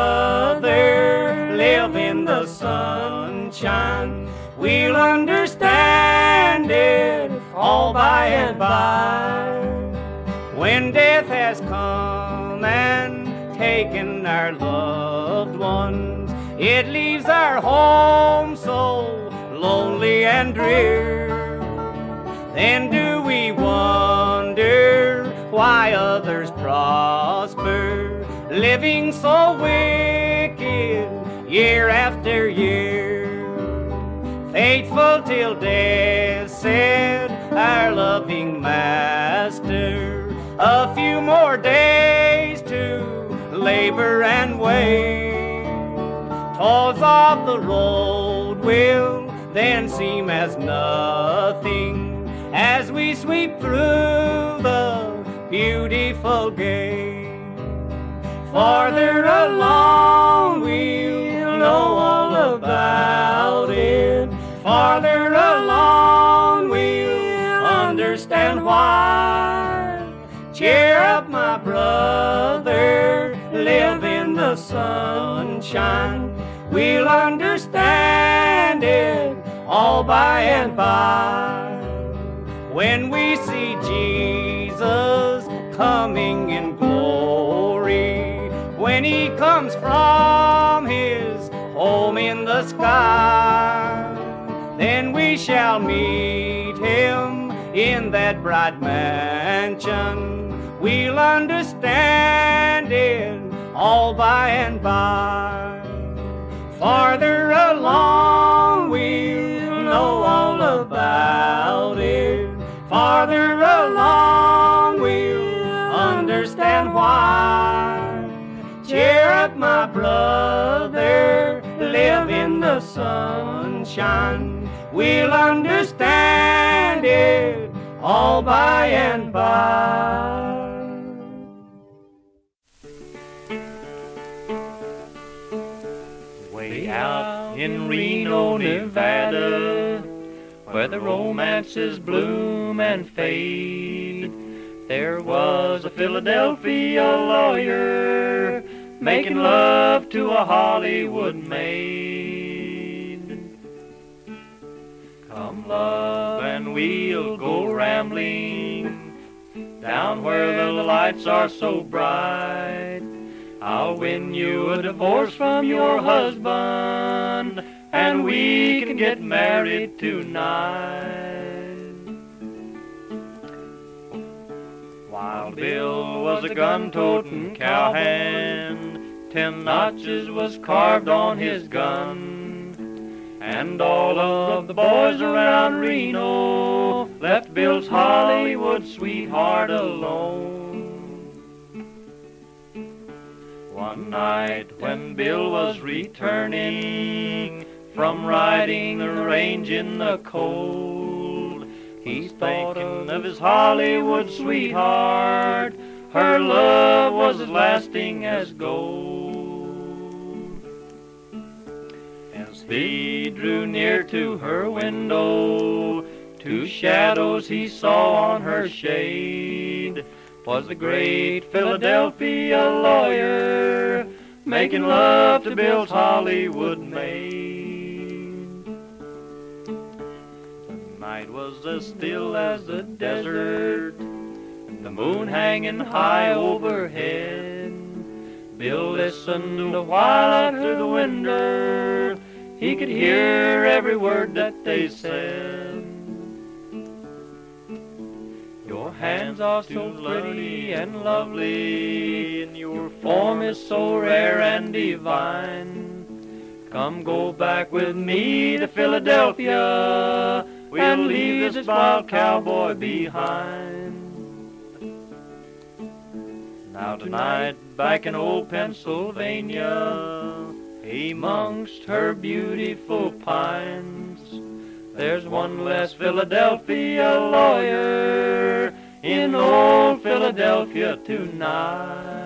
brother, live in the sunshine. We'll understand it all by and by. When death has come and taken our loved ones, it leaves our home so lonely and drear. Then do we wonder why others prosper, living so wicked year after year? Faithful till death, said our loving Master, a few more days to labor and wait. Tolls of the road will then seem as nothing as we sweep through the beautiful gate. Farther along, we'll know all about it. Farther along, we'll understand why. Cheer up, my brother, live in the sunshine. We'll understand it all by and by. When we see Jesus coming in glory, when he comes from his home in the sky, then we shall meet him in that bright mansion. We'll understand it all by and by. Farther along, we'll know all about it. Farther along, we'll understand why. Cheer up, my brother, live in the sunshine. We'll understand it all by and by. Way out in Reno, Nevada, where the romances bloom and fade, there was a Philadelphia lawyer making love to a Hollywood maid. Come, love, and we'll go rambling down where the lights are so bright. I'll win you a divorce from your husband, and we can get married tonight. Wild Bill was a gun-toting cowhand, 10 notches was carved on his gun, And all of the boys around Reno left Bill's Hollywood sweetheart alone. One night when Bill was returning from riding the range in the cold, he's thinking of his Hollywood sweetheart. Her love was as lasting as gold. As he drew near to her window, two shadows he saw on her shade. 'Twas the great Philadelphia lawyer making love to Bill's Hollywood maid. The night was as still as the desert, the moon hanging high overhead. Bill listened a while out through the window. He could hear every word that they said. Your hands are so pretty and lovely, and your form is so rare and divine. Come go back with me to Philadelphia. We'll leave this wild cowboy behind. Now tonight, back in old Pennsylvania, amongst her beautiful pines, there's one less Philadelphia lawyer in old Philadelphia tonight.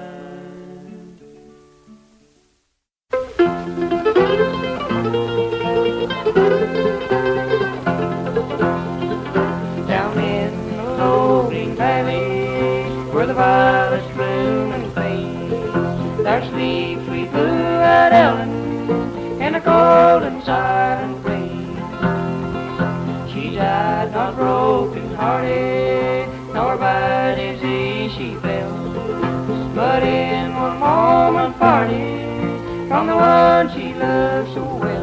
Down in the loading valley, where the violets bloom and fade, there sleeps sweet blue-eyed Ellen in a cold and silent grave. She died not broken-hearted, nor by disease she fell, but in one moment parted from the one she loved so well.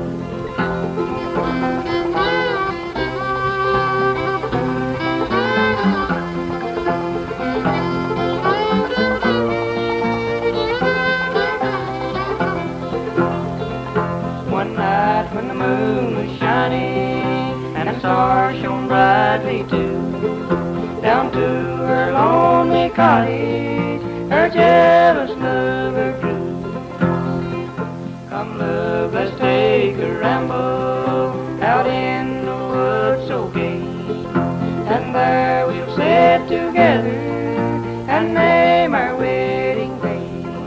One night when the moon was shining and the stars shone brightly too, down to her lonely cottage her jealous lover drew. Come love, let's take a ramble out in the woods so gay, and there we'll sit together and name our wedding day.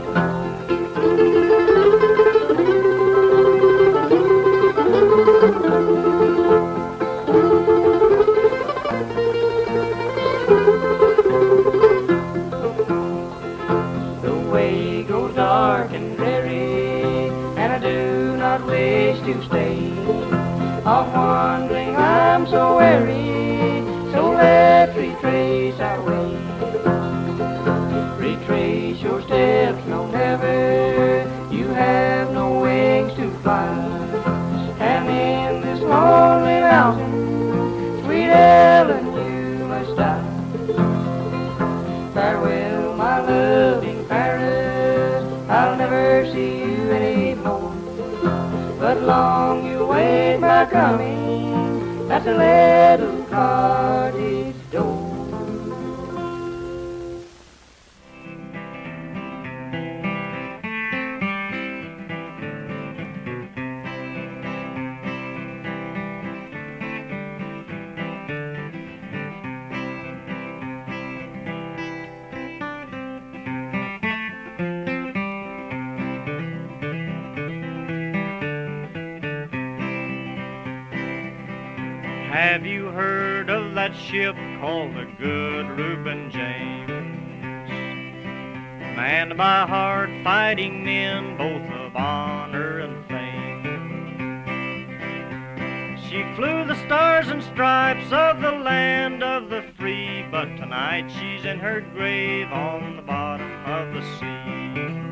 The way grows dark and dreary, and I do not wish to stay. Of wandering I'm so weary, so let's retrace our way. Retrace your steps, no never, you have no wings to fly. And in this lonely mountain, sweet Ellen, you must die. Farewell, my loving Paris, I'll never see you anymore. But long you wait my coming at the little cottage door. Have you heard of that ship called the Good Reuben James? Manned by hard-fighting men, both of honor and fame. She flew the stars and stripes of the land of the free, but tonight she's in her grave on the bottom of the sea.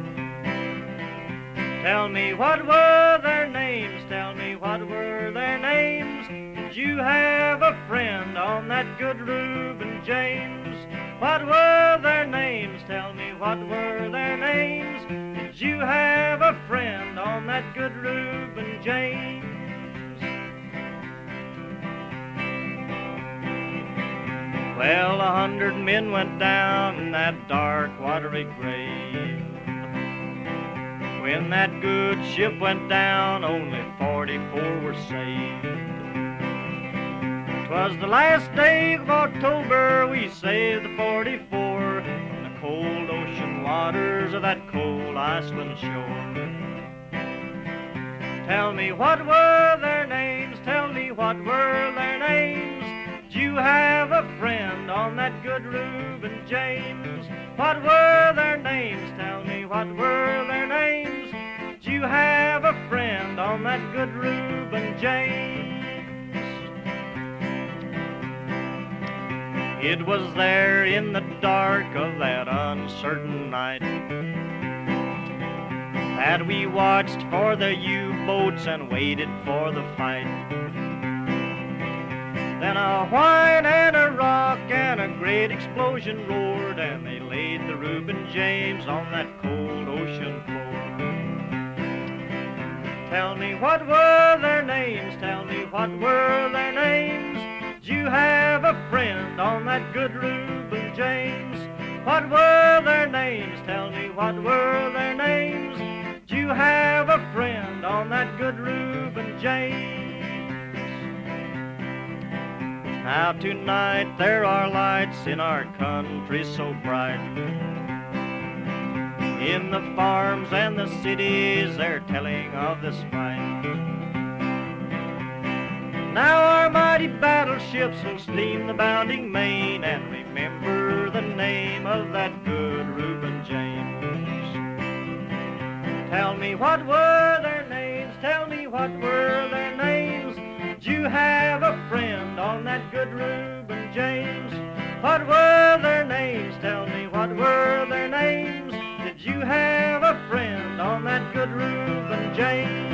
Tell me, what were their names? Tell me, what were their names? Did you have a friend on that Good Reuben James? What were their names? Tell me, what were their names? Did you have a friend on that Good Reuben James? Well, 100 men went down in that dark, watery grave. When that good ship went down, only 44 were saved. 'Twas the last day of October, we saved the 44 from the cold ocean waters of that cold Iceland shore. Tell me what were their names, tell me what were their names. Did you have a friend on that good Reuben James? What were their names, tell me what were their names. Did you have a friend on that good Reuben James? It was there in the dark of that uncertain night that we watched for the U-boats and waited for the fight. Then a whine and a rock and a great explosion roared, and they laid the Reuben James on that cold ocean floor. Tell me what were their names, tell me what were their names. Did you have a friend on that good Reuben James? What were their names, tell me what were their names. Did you have a friend on that good Reuben James? Now tonight there are lights in our country so bright. In the farms and the cities they're telling of this fight. Now our mighty battleships will steam the bounding main and remember the name of that good Reuben James. Tell me what were their names, tell me what were their names. Did you have a friend on that good Reuben James? What were their names, tell me what were their names. Did you have a friend on that good Reuben James?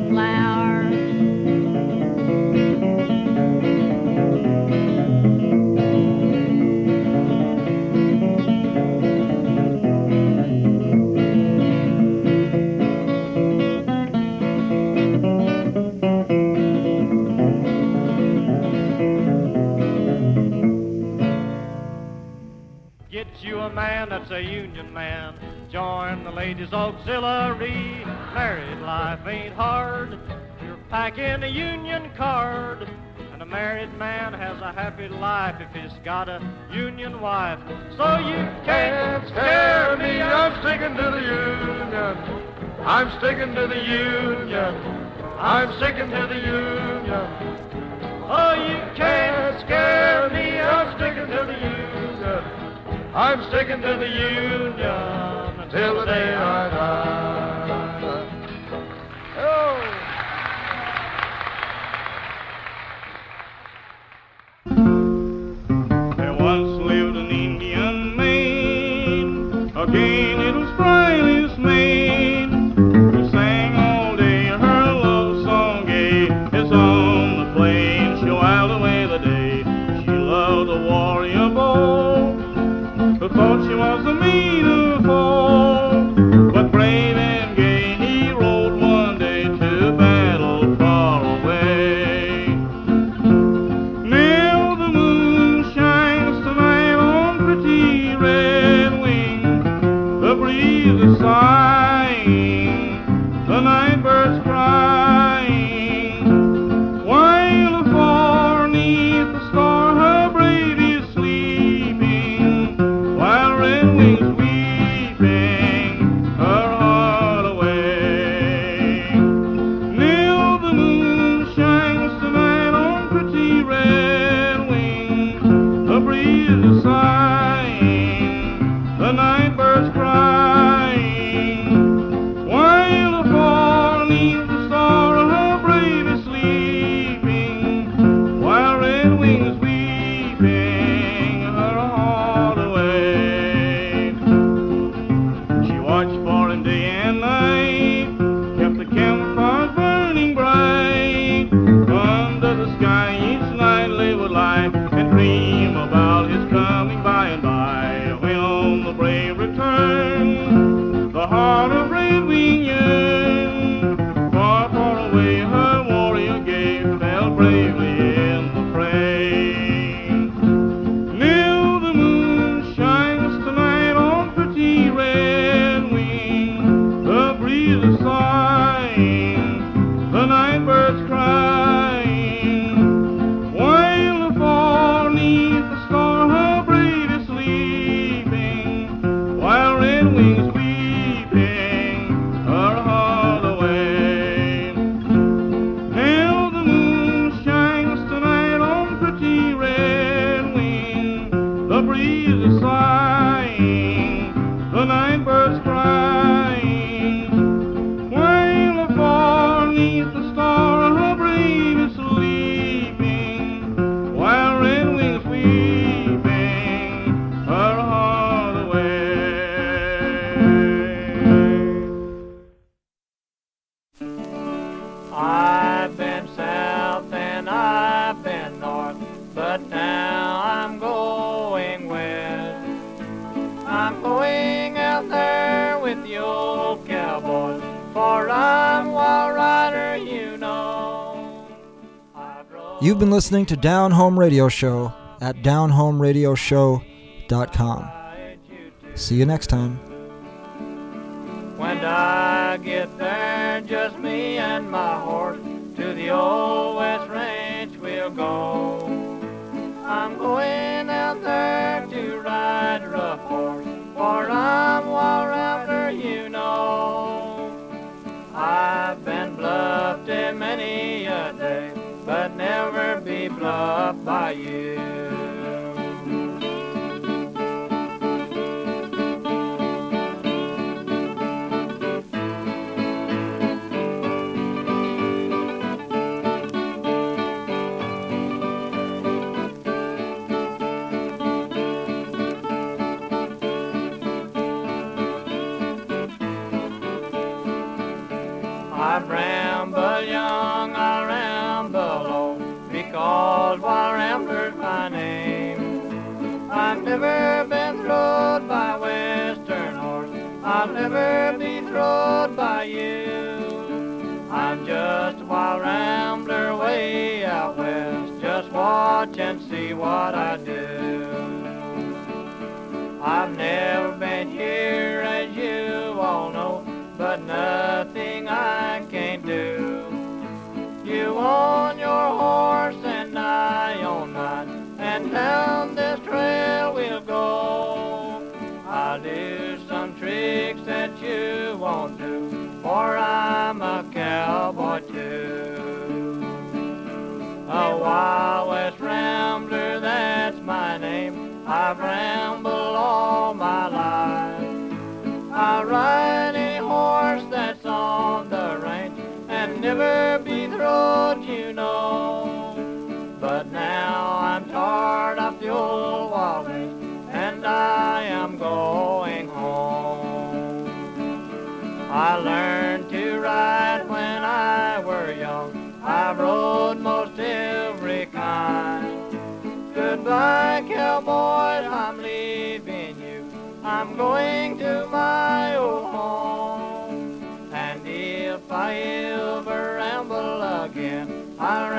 flower. Get you a man that's a union man. Join the ladies' auxiliary. Married life ain't hard. You're packing a union card. And a married man has a happy life if he's got a union wife. So you can't scare me. I'm sticking to the union. I'm sticking to the union. I'm sticking to the union. Oh, you can't scare me. I'm sticking to the union. I'm sticking to the union until the day I die. Oh. There once lived an Indian maid, a gay little sprightly maid, who sang all day her love song gay. It's on the plain, she whiled away the day. She loved a warrior boy who thought she was the meaner foe, but brave and gay he rode one day to battle far away. Now the moon shines tonight on pretty red wing, the breeze is sighing, the night birds crying, while afar 'neath the star her brave is sleeping, while red wings weeping her heart away. Now the moon shines tonight on pretty red wings, the breeze is sighing, the night birds crying, while afar 'neath the star her brave is sleeping, while red wings weeping her heart away. She watched for him day and night, kept the campfires burning bright. Under the sky each night they would lie and dream about his coming by and by. When the brave returned, the heart of Red Wing yearned. Far, far away her warrior gay fell bravely in the fray. Now the moon shines tonight on pretty red wing, the breeze is sighing, the night birds crying, while afar 'neath the star her brave is sleeping, while red wings weeping her heart away. Now the moon shines tonight on pretty red wing, the breeze is sighing, the night birds crying, while afar 'neath the star her brave is sleeping, while red wings weeping her heart away. I've been south and I've been north, but now I'm going west. I'm going out there with the old cowboys, for I'm Wild Rider, you know. I drove You've been listening to Down Home Radio Show at downhomeradioshow.com. See you next time. When I get there, just me and my horse, to the old West Ranch we'll go. I'm going out there to ride rough horse, for I'm Wild Rider, you know. I've been bluffed in many a day, but never be bluffed by you. I've ramble young, I ramble old, because Wild Rambler's my name. I've never been throwed by Western horse, I'll never be throwed by you. I'm just a wild rambler way out west, just watch and see what I do. I've never been here, as you all know, but nothing I can't do. You on your horse and I on mine, and down this trail we'll go. I'll do some tricks that you won't do, for I'm a cowboy too. A Wild West Rambler, that's my name. I've rambled all my life. I ride a horse that's on the range and never be throwed, you know. But now I'm tired of the old Wild West, and I am going home. I learned to ride when I were young, I rode most every kind. Goodbye, cowboys, I'm leaving you, I'm going to my old home. And if I ever ramble again, I'll